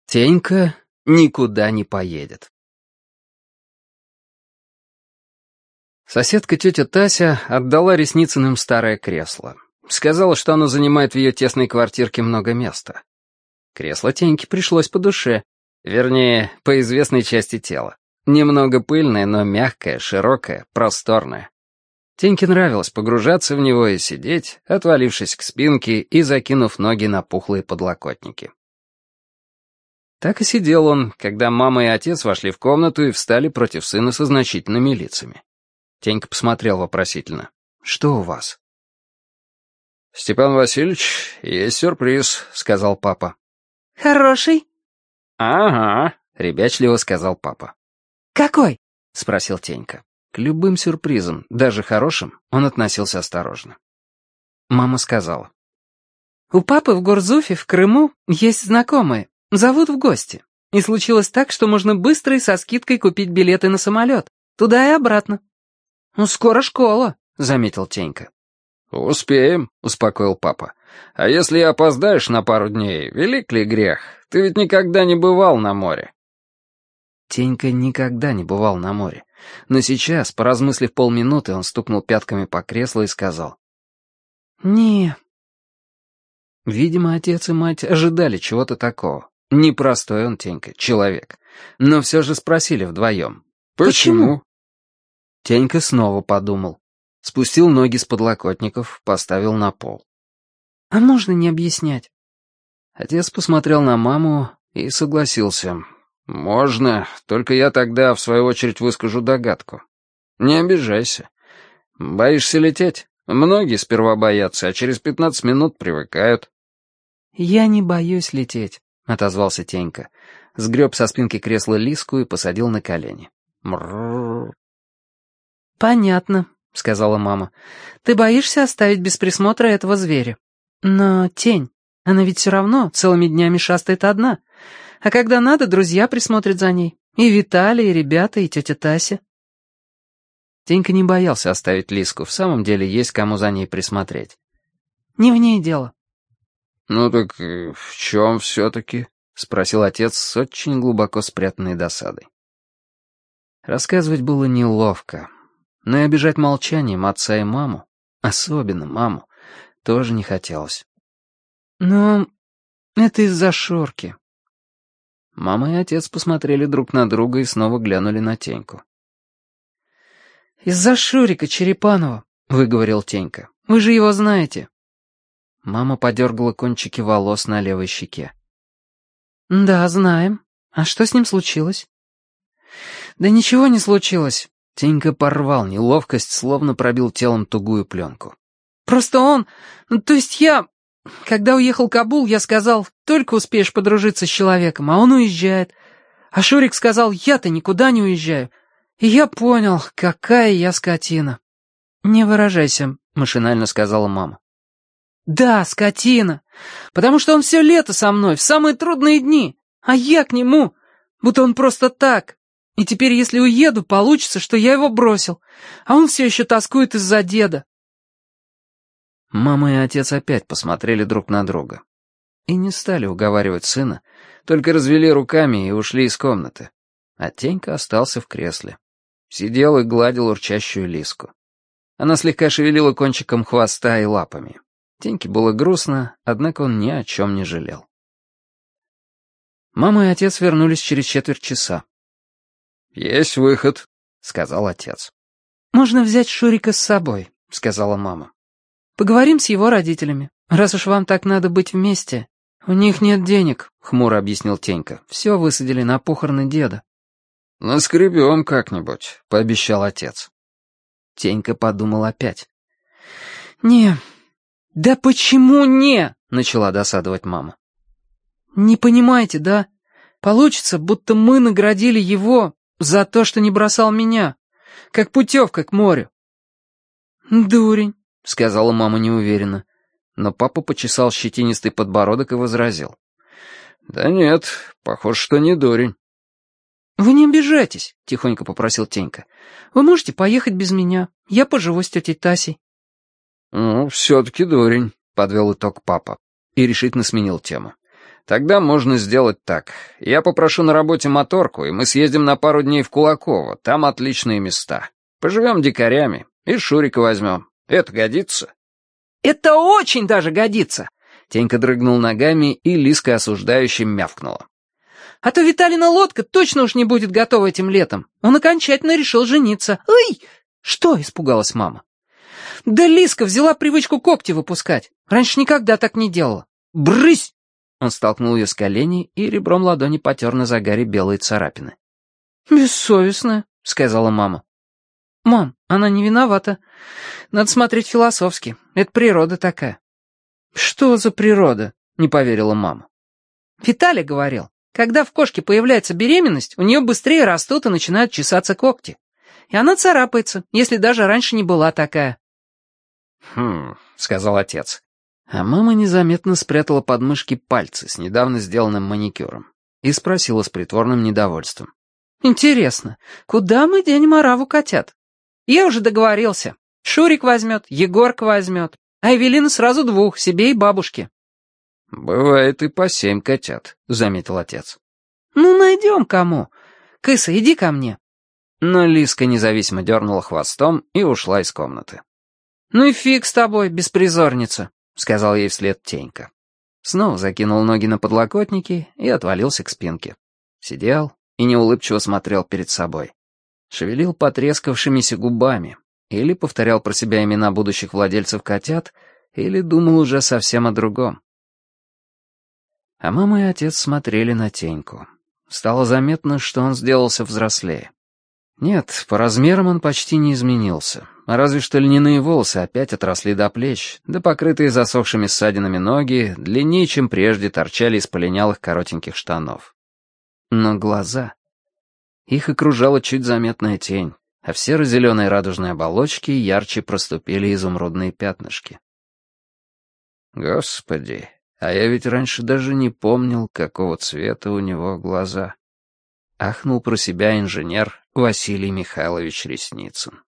Тенька никуда не поедет. Соседка тетя Тася отдала Ресницыным старое кресло. Сказала, что оно занимает в ее тесной квартирке много места. Кресло Теньке пришлось по душе, вернее, по известной части тела. Немного пыльное, но мягкое, широкое, просторное. Теньке нравилось погружаться в него и сидеть, отвалившись к спинке и закинув ноги на пухлые подлокотники. Так и сидел он, когда мама и отец вошли в комнату и встали против сына со значительными лицами. Тенька посмотрел вопросительно. «Что у вас?» «Степан Васильевич, есть сюрприз», — сказал папа. «Хороший?» «Ага», — ребячливо сказал папа. «Какой?» — спросил Тенька. К любым сюрпризам, даже хорошим, он относился осторожно. Мама сказала. «У папы в Гурзуфе, в Крыму, есть знакомые. Зовут в гости. И случилось так, что можно быстро и со скидкой купить билеты на самолет. Туда и обратно». «Ну, скоро школа», — заметил Тенька. «Успеем», — успокоил папа. «А если опоздаешь на пару дней, велик ли грех? Ты ведь никогда не бывал на море». Тенька никогда не бывал на море. Но сейчас, поразмыслив полминуты, он стукнул пятками по креслу и сказал. «Не». Видимо, отец и мать ожидали чего-то такого. Непростой он, Тенька, человек. Но все же спросили вдвоем. «Почему?» Тенька снова подумал. Спустил ноги с подлокотников, поставил на пол. «А можно не объяснять?» Отец посмотрел на маму и согласился. «Можно, только я тогда, в свою очередь, выскажу догадку. Не обижайся. Боишься лететь? Многие сперва боятся, а через 15 минут привыкают». «Я не боюсь лететь», — отозвался Тенька. Сгреб со спинки кресла Лиску и посадил на колени. «Мрррр». «Понятно», — сказала мама. «Ты боишься оставить без присмотра этого зверя. Но тень, она ведь все равно целыми днями шастает одна. А когда надо, друзья присмотрят за ней. И Виталий, и ребята, и тетя Тася». Тенька не боялся оставить Лиску, в самом деле есть кому за ней присмотреть. «Не в ней дело». «Ну так в чем все-таки?» — спросил отец с очень глубоко спрятанной досадой. Рассказывать было неловко, но и обижать молчанием отца и маму, особенно маму, тоже не хотелось. «Ну, это из-за Шурки». Мама и отец посмотрели друг на друга и снова глянули на Теньку. «Из-за Шурика Черепанова», — выговорил Тенька. «Вы же его знаете». Мама подергала кончики волос на левой щеке. «Да, знаем. А что с ним случилось?» «Да ничего не случилось». Тенька порвал неловкость, словно пробил телом тугую пленку. «Просто он... то есть я... Когда уехал Кабул, я сказал, только успеешь подружиться с человеком, а он уезжает. А Шурик сказал, я-то никуда не уезжаю. И я понял, какая я скотина». «Не выражайся», — машинально сказала мама. «Да, скотина. Потому что он все лето со мной, в самые трудные дни. А я к нему, будто он просто так. И теперь, если уеду, получится, что я его бросил. А он все еще тоскует из-за деда». Мама и отец опять посмотрели друг на друга. И не стали уговаривать сына, только развели руками и ушли из комнаты. А Тенька остался в кресле. Сидел и гладил урчащую Лиску. Она слегка шевелила кончиком хвоста и лапами. Теньке было грустно, однако он ни о чем не жалел. Мама и отец вернулись через четверть часа. «Есть выход», — сказал отец. «Можно взять Шурика с собой», — сказала мама. «Поговорим с его родителями, раз уж вам так надо быть вместе». «У них нет денег», — хмуро объяснил Тенька. «Все высадили на похороны деда». «Наскребем как-нибудь», — пообещал отец. Тенька подумал опять. «Не, да почему не?» — начала досадовать мама. «Не понимаете, да? Получится, будто мы наградили его за то, что не бросал меня, как путевка к морю». «Дурень», — сказала мама неуверенно. Но папа почесал щетинистый подбородок и возразил. «Да нет, похоже, что не дурень». «Вы не обижайтесь», — тихонько попросил Тенька. «Вы можете поехать без меня. Я поживу с тетей Тасей». «Ну, все-таки дурень», — подвел итог папа и решительно сменил тему. Тогда можно сделать так. Я попрошу на работе моторку, и мы съездим на пару дней в Кулаково. Там отличные места. Поживем дикарями. И Шурика возьмем. Это годится?» «Это очень даже годится!» Тенька дрыгнул ногами, и Лиска осуждающе мявкнула. «А то Виталина лодка точно уж не будет готова этим летом. Он окончательно решил жениться. Ой!» «Что?» — испугалась мама. «Да Лиска взяла привычку когти выпускать. Раньше никогда так не делала. Брысь!» Он столкнул ее с коленей и ребром ладони потер на загаре белые царапины. «Бессовестная», — сказала мама. «Мам, она не виновата. Надо смотреть философски. Это природа такая». «Что за природа?» — не поверила мама. «Виталий говорил, когда в кошке появляется беременность, у нее быстрее растут и начинают чесаться когти. И она царапается, если даже раньше не была такая». «Хм», — сказал отец. А мама незаметно спрятала под мышки пальцы с недавно сделанным маникюром и спросила с притворным недовольством. «Интересно, куда мы денем ораву котят? Я уже договорился. Шурик возьмет, Егорка возьмет, а Эвелина сразу 2, себе и бабушке». «Бывает и по 7 котят», — заметил отец. «Ну, найдем кому. Кыса, иди ко мне». Но Лиска независимо дернула хвостом и ушла из комнаты. «Ну и фиг с тобой, беспризорница», — сказал ей вслед Тенька. Снова закинул ноги на подлокотники и отвалился к спинке. Сидел и неулыбчиво смотрел перед собой. Шевелил потрескавшимися губами, или повторял про себя имена будущих владельцев котят, или думал уже совсем о другом. А мама и отец смотрели на Теньку. Стало заметно, что он сделался взрослее. Нет, по размерам он почти не изменился, разве что льняные волосы опять отросли до плеч, да покрытые засохшими ссадинами ноги длиннее, чем прежде, торчали из полинялых коротеньких штанов. Но глаза... Их окружала чуть заметная тень, а в серо-зеленой радужной оболочке ярче проступили изумрудные пятнышки. Господи, а я ведь раньше даже не помнил, какого цвета у него глаза. Ахнул про себя инженер Василий Михайлович Ресницын.